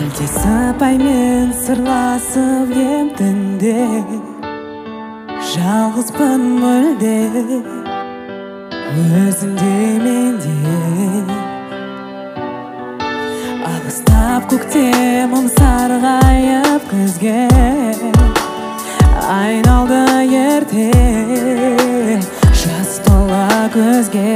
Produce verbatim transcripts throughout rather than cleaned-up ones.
Сапаймен сырласып ем түнде, жалғызбын мүлде, өзіңде менде. Алыстап көктемім сарғайып күзге, айналды ерте, жас тола көзге.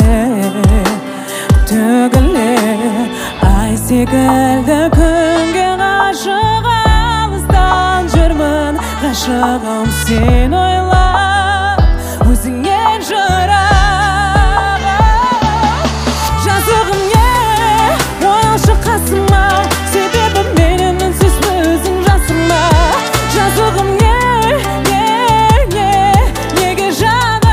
Төгіле ай секілді күнге ғашық, алыстан жүрмін ғашығым сен ойлап, өзіңнен жырақ. Жазығым не, ойылшы қасыма, себебі менен үнсіз өзің жасыма. Жазығым не, не, не, неге жаным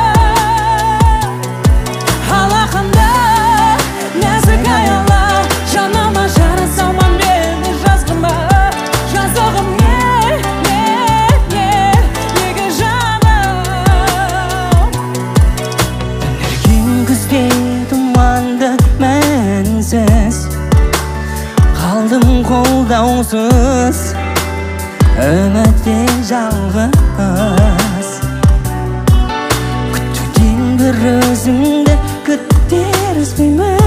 алақанда нәзік аяла, жаныма жара салма мені жазғыма. Жазығым не, не, не, неге жаным. Ерген күзде тұманды мәнсіз, қалдым қолдаусыз, үмітте жалғыз. Күтуден бір өзіңді күттер үзбеймін.